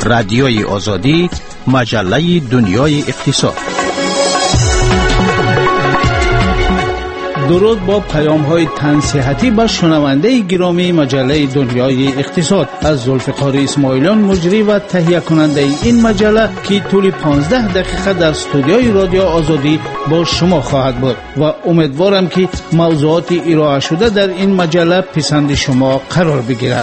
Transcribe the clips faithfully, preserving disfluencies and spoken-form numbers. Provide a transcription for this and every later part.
رادیوی آزادی، مجله دنیای اقتصاد. درود با پیام های تنصیحاتی با شنونده گرامی مجله دنیای اقتصاد از ذوالفقار اسماعیلیان، مجری و تهیه کننده این مجله که طول پانزده دقیقه در استودیوی رادیو آزادی با شما خواهد بود و امیدوارم که موضوعات ارائه شده در این مجله پسند شما قرار بگیرد.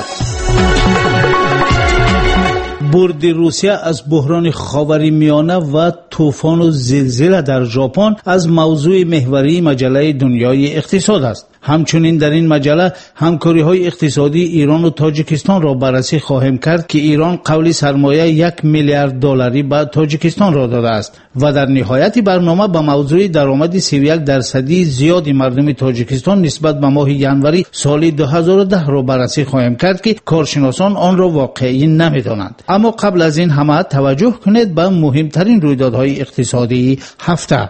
برد روسیه از بحران خاورمیانه و طوفان و زلزله در ژاپن از موضوع محوری مجله دنیای اقتصاد است. همچنین در این مجله همکاری های اقتصادی ایران و تاجیکستان را بررسی خواهیم کرد که ایران قول سرمایه یک میلیارد دلاری به تاجیکستان را داده است و در نهایت برنامه به موضوع درآمد سی و یک درصدی زیاد مردم تاجیکستان نسبت به ماه ژانویه سال دو هزار و ده را بررسی خواهیم کرد که کارشناسان آن را واقعی نمی‌دانند. اما قبل از این همه توجه کنید به مهمترین رویدادهای اقتصادی هفته.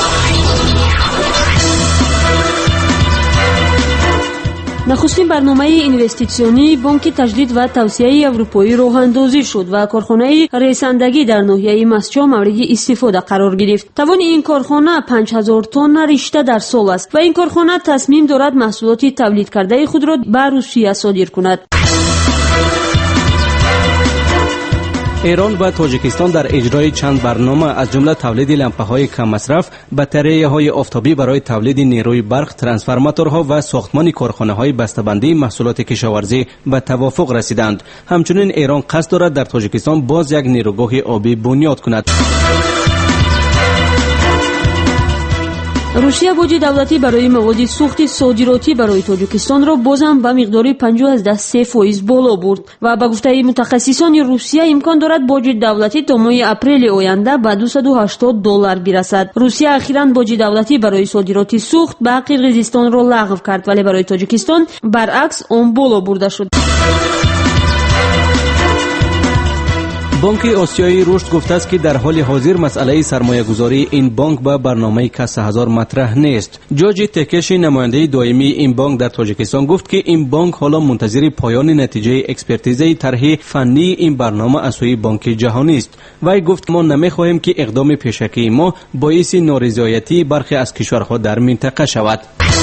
نخستین برنامه اینوستیسیونی بانک تجدید و توسعه اروپایی راه اندازی شد و کارخانه رساندگی در ناحیه مسجد مورد استفاده قرار گرفت. توان این کارخانه پنج هزار تن رشته در سال است و این کارخانه تصمیم دارد محصولات تولید کرده خود را به روسیه صادر کند. ایران و تاجیکستان در اجرای چند برنامه از جمله تولید لامپ‌های کم مصرف، بطری‌های آفتابی برای تولید نیروی برق، ترانسفورماتورها و ساختمان کارخانه‌های بسته‌بندی محصولات کشاورزی به توافق رسیدند. همچنین ایران قصد دارد در تاجیکستان باز یک نیروگاه آبی بنیاد کند. روسیه باج دولتی برای مواد سوخت صادراتی برای تاجیکستان را بازم به مقدار پنجاه از ده سه فیصد بالا برد و به گفته متخصصان روسیه امکان دارد باج دولتی تا ماه اپریل آینده به دویست و هشتاد دلار برسد. روسیه اخیراً باج دولتی برای صادرات سوخت به قرقیزستان را لغو کرد ولی برای تاجیکستان برعکس آن بالا برده شد. بانک آسیایی رشد گفته است که در حال حاضر مسئله سرمایه گذاری این بانک به برنامه کسب هزار مطرح نیست. جورج تکش، نماینده دائمی این بانک در تاجیکستان، گفت که این بانک حالا منتظر پایان نتیجه اکسپرتیزه طرح فنی این برنامه از سوی بانک جهانی است. وی گفت ما نمی‌خواهیم که اقدام پیشکی ما باعث نارضایتی برخی از کشورها در منطقه شود.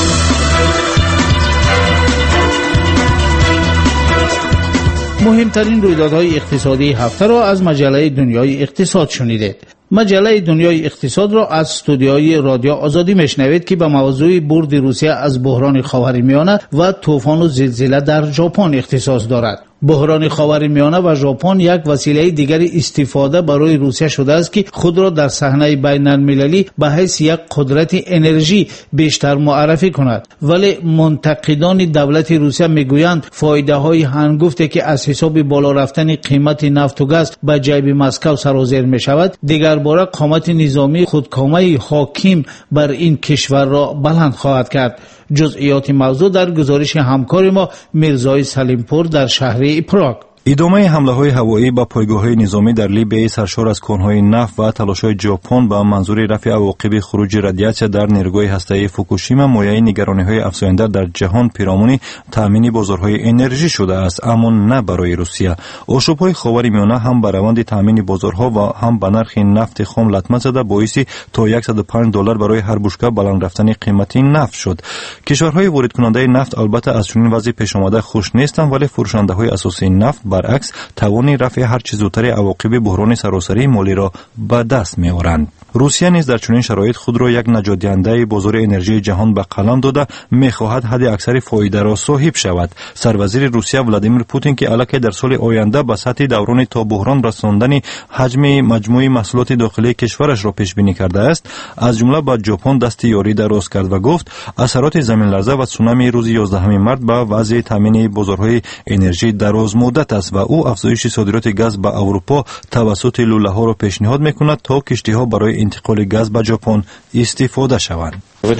مهمترین رویدادهای اقتصادی هفته را از مجله دنیای اقتصاد شنیدید. مجله دنیای اقتصاد را از استودیوی رادیو آزادی میشنوید که به موضوع برد روسیه از بحران خاورمیانه و طوفان و زلزله در ژاپن اختصاص دارد. بحران خاورمیانه و ژاپن یک وسیله دیگر استفاده برای روسیه شده است که خود را در صحنه بین المللی به حیث یک قدرت انرژی بیشتر معرفی کند. ولی منتقدان دولت روسیه میگویند فایده های هنگفتی که از حساب بالا رفتن قیمت نفت و گاز به جیب مسکو سرازیر می شود، دیگر باره قامت نظامی خودکامه حاکم بر این کشور را بلند خواهد کرد. جزئیات موضوع در گزارش همکار ما میرزای سلیمپور در شهر پراگ. ادامه حمله‌های هوایی به پایگاه‌های نظامی در لیبی سرشار از کنهای نفت و تلاش‌های ژاپن به منظور رفع عواقب خروج رادیاسیون در نیروگاه هسته‌ای فوکوشیما مایه نگرانی‌های افزاینده در جهان پیرامون تامین بازارهای انرژی شده است، اما نه برای روسیه. آشوب‌های خاورمیانه هم به روند تامین بازارها و هم به نرخ نفت خام لطمه زده باعث تا صد و پنج دلار برای هر بشکه بالا رفتن قیمت نفت شد. کشورهای وارد کننده نفت البته از چنین وضعی پیش آمده خوش نیستند، ولی فروشنده‌های اساسی نفت برعکس توان رفع هر چه زودتر عواقب بحران سراسری مالی را به دست می‌آورند. روسیه نیز در چنین شرایط خود را یک نجات دهنده بازار انرژی جهان به قلم داده می‌خواهد حد اکثر فایده را صاحب شود. سروزیر روسیه ولادیمیر پوتین که الکی در سال آینده به سطح دوران تا بحران رساندن حجم مجموعی محصولات داخلی کشورش را پیش بینی کرده است، از جمله به ژاپن دست یاری دراز کرد و گفت اثرات زمین لرزه و سونامی روز یازدهم مارس به وضع تامین بازارهای انرژی دراز مدت است و او افزایش صادرات گاز به اروپا توسط لوله‌ها را پیشنهاد می‌کند تا کشتی‌ها برای انتقال گاز به ژاپن استفاده شوند.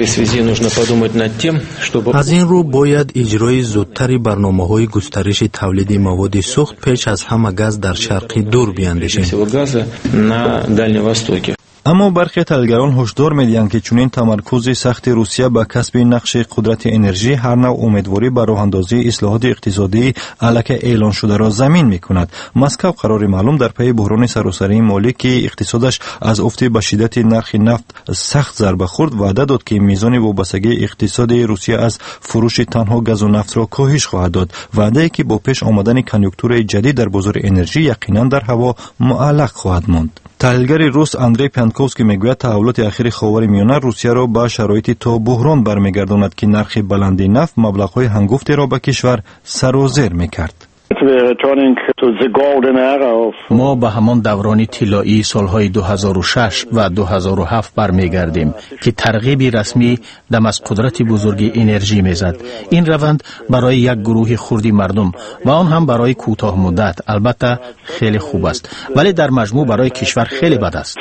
از این رو باید اجرای زودتری برنامه‌های گسترش تولید مواد سوخت پیش از همه گاز در شرق دور بیاندیشیم. اما برخی تحلیلگران هشدار می‌دهند که چنین تمرکز سخت روسیه به کسب نقش قدرت انرژی هر نوع امیدواری بر راه‌اندازی اصلاحات اقتصادی الکی اعلان شده را زمین می‌کند. مسکو قرار معلوم در پی بحران سراسری مالی که اقتصادش از افت به شدت نرخ نفت سخت ضربه خورد وعده داد که میزان وابستگی اقتصادی روسیه از فروش تنها گاز و نفت را کاهش خواهد داد. وعده‌ای که با پیش آمدن کنیونکتور جدید در بازار انرژی یقینا در هوا معلق خواهد ماند. تحلیلگر روس اندری پینکوفسکی میگوید تحولات اخیر خاورمیانه روسیه را به شرایط تا بحران برمیگرداند که نرخ بلند نفت مبلغ‌های هنگفتی را به کشور سر و زیر می‌کرد. ما به همان دوران طلایی سالهای دو هزار و شش و دو هزار و هفت برمیگردیم که ترغیب رسمی دم از قدرت بزرگ انرژی میزد. این روند برای یک گروه خردی مردم و آن هم برای کوتاه مدت البته خیلی خوب است، ولی در مجموع برای کشور خیلی بد است.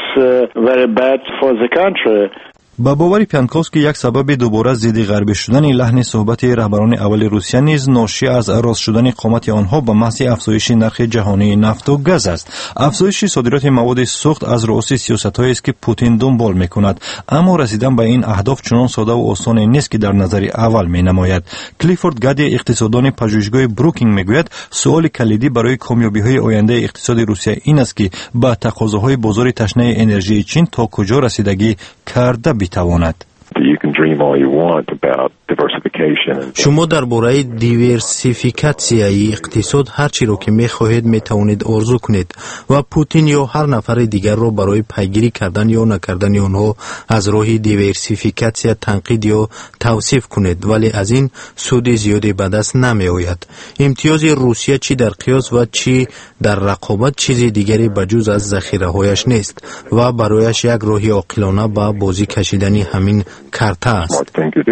با باور پینکوفسکی یک سبب دوباره ضد غربی شدن لحن صحبت رهبران اول روسیه نیز ناشی از راست شدن قیمت آنها به محض افزایش نرخ جهانی نفت و گاز است. افزایش صادرات مواد سوخت از رأس سیاست‌هایی است که پوتین دنبال می‌کند، اما رسیدن به این اهداف چنان ساده و آسان نیست که در نظر اول می‌نماید. کلیفورد گادی اقتصاددان پژوهشگاه بروکینگ می‌گوید سوال کلیدی برای کامیابی‌های آینده اقتصاد روسیه این است که با تقاضاهای بازار تشنه انرژی چین تا کجا رسیدگی کرده بتواند. شما درباره دیورسیفیکاسیای اقتصاد هر چی رو که می‌خواهید می‌توانید آرزو کنید و پوتین یا هر نفر دیگر رو برای پیگیری کردن یا نکردن آنها از راه دیورسیفیکاسیا تنقید یا توصیف کنید، ولی از این سود زیادی به دست نمی‌آید. امتیاز روسیه چی در قیاس و چی در رقابت چیزی دیگری بجز از ذخیره‌هایش نیست و برایش یک راه عاقلانه به بازی کشیدن همین کارت است.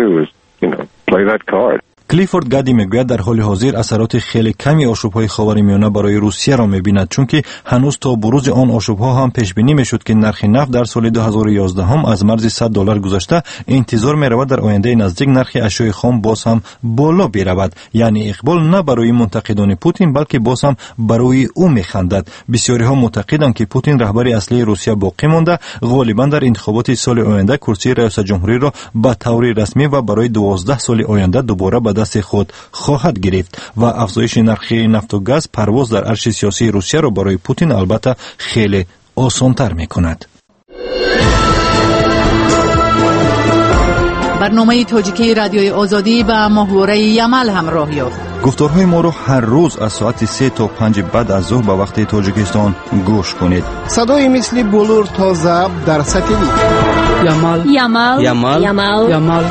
کلیفورد گادی میگوید در حال حاضر اثرات خیلی کمی آشوب‌های خاورمیانه برای روسیه را می‌بیند، چون که هنوز تا بروز آن آشوب‌ها هم پیش بینی می‌شد که نرخ نفت در سال دو هزار و یازده هم از مرز صد دلار گذشته. انتظار می‌رود در آینده نزدیک نرخ اشیاء خام باز هم بالا برود، یعنی اقبال نه برای منتقدان پوتین بلکه باز هم برای او می‌خندد. بسیاری‌ها معتقدند که پوتین رهبر اصلی روسیه باقی مانده، غالباً در انتخابات سال آینده کرسی ریاست جمهوری را به طور رسمی و برای دوازده سال آینده دوباره به دست خود خواهد گرفت و افزایش نرخ نفت و گاز پرواز در عرش سیاسی روسیه را برای پوتین البته خیلی آسان‌تر می‌کند. برنامه تاجیکی رادیوی آزادی با محوره یمل همراه یافت. گفتارهای ما را هر روز از ساعت سه تا پنج بعد از ظهر به وقت تاجیکستان گوش کنید. صدای مثل بلور تا ضبط در ساتلیت. یمل یمل یمل یمل یمل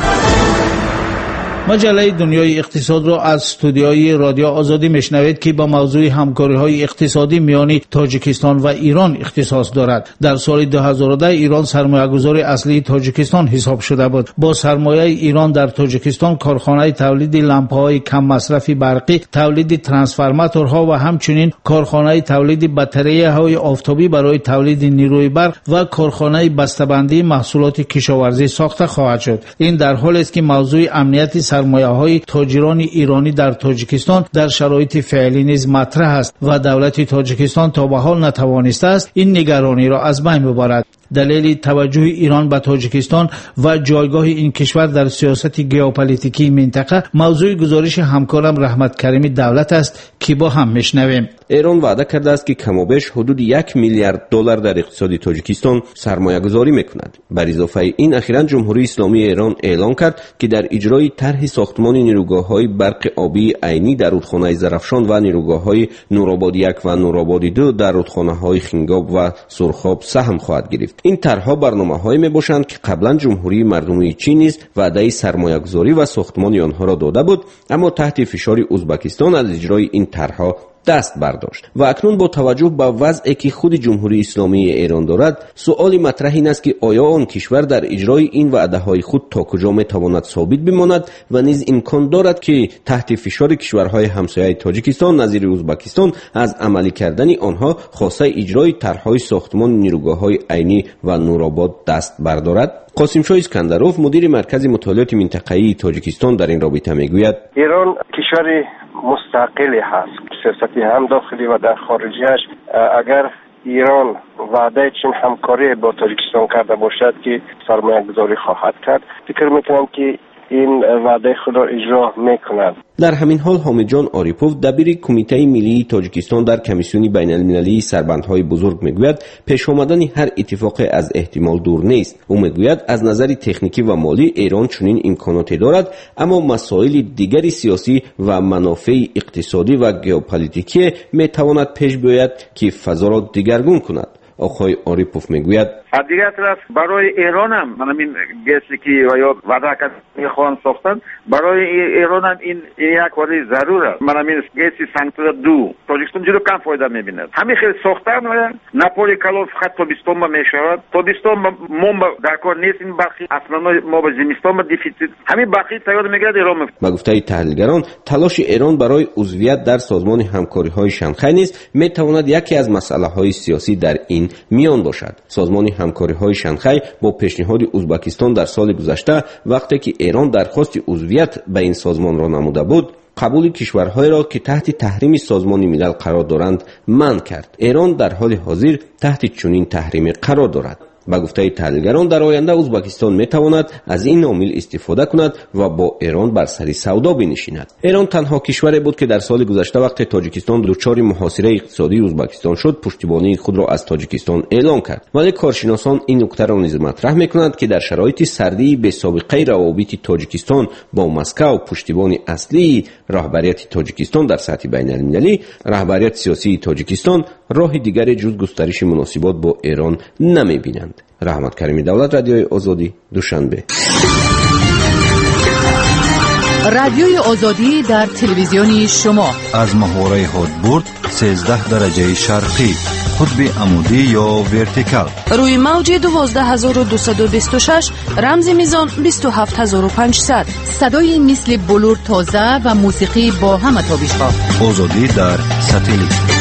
مجله دنیای اقتصاد را از استودیوی رادیو آزادی میشنوید که با موضوع همکاری‌های اقتصادی میان تاجیکستان و ایران اختصاص دارد. در سال دو هزار و ده ایران سرمایه‌گذار اصلی تاجیکستان حساب شده بود. با سرمایه ایران در تاجیکستان کارخانه تولید لامپ‌های کم مصرف برقی، تولید ترانسفورماتورها و همچنین کارخانه تولید باتری‌های آفتابی برای تولید نیروی برق و کارخانه بسته‌بندی محصولات کشاورزی ساخته خواهد شد. این در حالی است که موضوع امنیت سرمایه‌های تاجران ایرانی در تاجیکستان در شرایط فعلی نیز مطرح است و دولت تاجیکستان تا به حال نتوانسته است این نگرانی را از بین ببرد. دلیل توجه ایران به تاجیکستان و جایگاه این کشور در سیاست ژئوپلیتیکی منطقه موضوع گزارش همکارم رحمت کریمی دولت است که با هم میشنویم. ایران وعده کرده است که کمابیش حدود یک میلیارد دلار در اقتصاد تاجیکستان سرمایه گذاری میکند. بر اضافه این اخیراً جمهوری اسلامی ایران اعلام کرد که در اجرای طرح ساختمان نیروگاه‌های برق آبی عینی در رودخانه زرافشان و نیروگاه‌های نورآباد یک و نورآباد دو در رودخانه‌های خنگاب و سرخاب سهم خواهد گرفت. این طرح‌ها برنامه‌هایی میباشند که قبلا جمهوری مردمی چین نیز وعده سرمایه‌گذاری و ساختمان آنها را داده بود، اما تحت فشار ازبکستان از اجرای این طرح‌ها دست برداشت و اکنون با توجه به وضعی که خود جمهوری اسلامی ایران دارد، سؤال مطرح این است که آیا آن کشور در اجرای این وعده‌های خود تا کجا میتواند ثابت بماند و نیز امکان دارد که تحت فشار کشورهای همسایه تاجیکستان نظیر ازبکستان از عملی کردن آنها خواسته اجرای طرح‌های ساختمان نیروگاه‌های عینی و نورآباد دست بردارد. قاسم شاه اسکندروف مدیر مرکز مطالعات منطقه‌ای تاجیکستان در این رابطه میگوید ایران کشور مستقلی هست، سیاستی هم داخلی و در خارجیش. اگر ایران وعده چین همکاری با تاجیکستان کرده باشد که سرمایه گذاری خواهد کرد. فکر میکنم که این وعده خود را اجرا میکنند. در همین حال حامد جان آریپوف دبیر کمیته ملی تاجیکستان در کمیسیون بین المللی سربندهای بزرگ میگوید پیش آمدن هر اتفاق از احتمال دور نیست. او میگوید از نظر تکنیکی و مالی ایران چنین امکاناتی دارد، اما مسائل دیگری سیاسی و منافع اقتصادی و ژئوپلیتیکی میتواند پیش بیاید که فضا را دگرگون کند. آقای آریپوف میگوید از دیگر طرف برای ایران هم من این گسی که یا وعده کرد میخوان ساختن، برای ایران هم این یک ولی ضرور است. من این گسی سانکتور دو تاجیکستان جلو کم فایده میبیند. همین خیلی ساختن نپولی کلو فقط تابستان ما میشود. تابستان ما در کار نیست، این بخشی اصلا ما به زمستان ما دیفیسیت همین بخشی تیار میگرد ایران. با گفته تحلیلگران تلاش ایران برای عضویت در سازمان همکاری های شانگهای نیز میتواند یکی از مسئله های سیاسی در این میان باشد. سازمان همکاری های شانگهای با پیشنهاد ازبکستان در سال گذشته وقتی که ایران درخواست عضویت به این سازمان را نموده بود، قبول کشورهای را که تحت تحریم سازمان ملل قرار دارند منع کرد. ایران در حال حاضر تحت چنین تحریم قرار دارد. با گفته تحلیلگران در آینده ازبکستان میتواند از این عامل استفاده کند و با ایران بر سر سودا بنشیند. ایران تنها کشوری بود که در سال گذشته وقتی تاجیکستان دچار محاصره اقتصادی ازبکستان شد پشتیبانی خود را از تاجیکستان اعلام کرد. ولی کارشناسان این نکته را نیز مطرح میکنند که در شرایط سردی به سابقه روابط تاجیکستان با مسکو پشتیبانی اصلی رهبریت تاجیکستان در سطح بین المللی، رهبریت سیاسی تاجیکستان راه دیگری جز گسترش مناسبات با ایران نمیبینند. رحمت کریمی دولت، رادیوی آزادی، دوشنبه. رادیوی آزادی در تلویزیونی شما از محوره هادبورد سیزده درجه شرقی، قطب عمودی یا ورتیکال، روی موج دوازده هزار و دویست و بیست و شش، رمز میزان بیست و هفت هزار و پانصد. صدای مثل بلور تازه و موسیقی با همه تابش‌ها. آزادی در ساتلیت.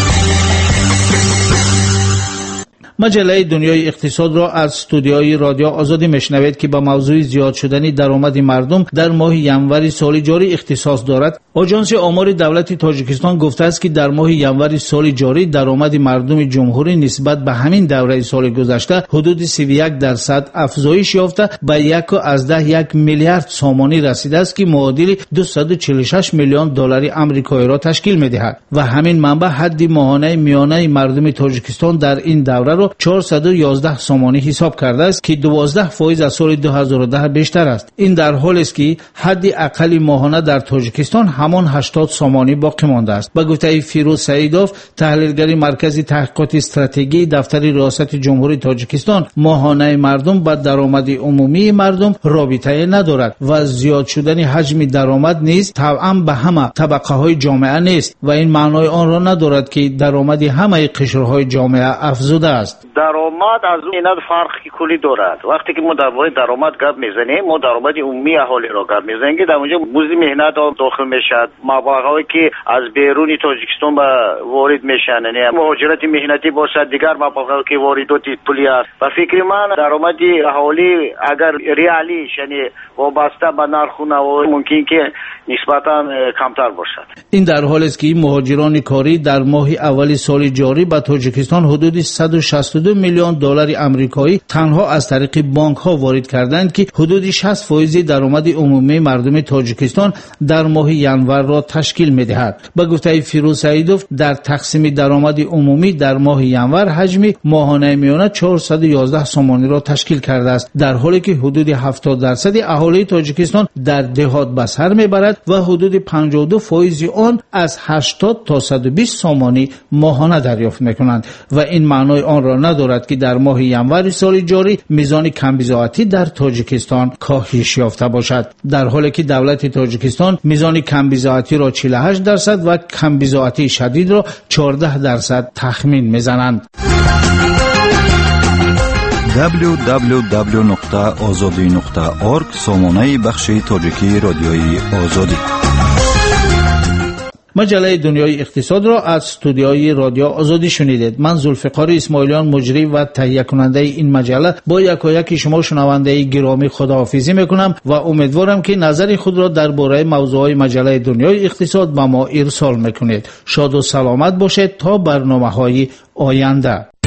مجله دنیای اقتصاد را از استودیوی رادیو آزادی میشنوید که با موضوع زیاد شدن درآمد مردم در ماه ینور سال جاری اختصاص دارد. آژانس آمار دولت تاجیکستان گفته است که در ماه ینور سال جاری درآمد مردم جمهوری نسبت به همین دوره سال گذشته حدود سی و یک درصد افزایش یافته به یک و از ده یک میلیارد سامانی رسیده است که معادل دویست و چهل و شش میلیون دلار آمریکایی را تشکیل می‌دهد و همین منبع حد ماهانه میانه مردم تاجیکستان در این دوره را چهارصد و یازده سامانی حساب کرده است که دوازده درصد از سال دو هزار و ده بیشتر است. این در حالی است که حد اقل ماهانه در تاجیکستان همان هشتاد سامانی باقی مانده است. با گفته فیروز سعیدوف، تحلیلگر مرکز تحقیقات استراتژی دفتر ریاست جمهوری تاجیکستان، ماهانه مردم با درآمد عمومی مردم رابطه ندارد و زیاد شدن حجم درآمد نیز طبعا به همه طبقه های جامعه نیست و این معنای آن را ندارد که درآمد همه قشرهای جامعه افزوده است. درآمد از اون اینا فرق کلی دارد. وقتی که ما درباره درآمد گپ میزنیم، ما درآمد عمومی اهالی را گپ میزنیم که در اونجا مزد مهنت داخل میشد، مبلغایی که از بیرون تاجیکستان به وارد میشن، یعنی مهاجرت مهنتی باشد، دیگر مبلغایی که واردات پولی است. و فکر من درآمد اهالی اگر ریالیش یعنی وابسته به نرخ نو ممکن که نسبتا کمتر باشد. این در حالی است که مهاجران کاری در ماه اول سال جاری به تاجیکستان حدود صد و شصت و دو میلیون دلار آمریکایی تنها از طریق بانک ها وارد کردند که حدود شصت درصد درآمد عمومی مردم تاجیکستان در ماه ینور را تشکیل می‌دهد. با گفته فیروز سعیدوف، در تقسیم درآمد عمومی در ماه ینور حجم ماهانه میانه چهارصد و یازده سامانی را تشکیل کرده است، در حالی که حدود هفتاد درصد اهالی تاجیکستان در دهات به سر میبرد و حدود پنجاه و دو درصد آن از هشتاد تا صد و بیست سامانی ماهانه دریافت میکنند و این معنای آن را ندارد که در ماه ینور سال جاری میزان کمبزاعتی در تاجیکستان کاهش یافته باشد، در حالی که دولت تاجیکستان میزان کمبزاعتی را چهل و هشت درصد و کمبزاعتی شدید را چهارده درصد تخمین میزنند. دبلیو دبلیو دبلیو نقطه آزادی نقطه اورگ سامانه بخش تاجیکی رادیوی آزادی. مجله دنیای اقتصاد را از استودیوی رادیو آزادی شنیدید. من ذوالفقار اسماعیلیان مجری و تهیه کننده این مجله با یکایک شما شنونده گرامی خداحافظی میکنم و امیدوارم که نظر خود را درباره موضوعات مجله دنیای اقتصاد به ما ارسال میکنید. شاد و سلامت باشید تا برنامه‌های آینده.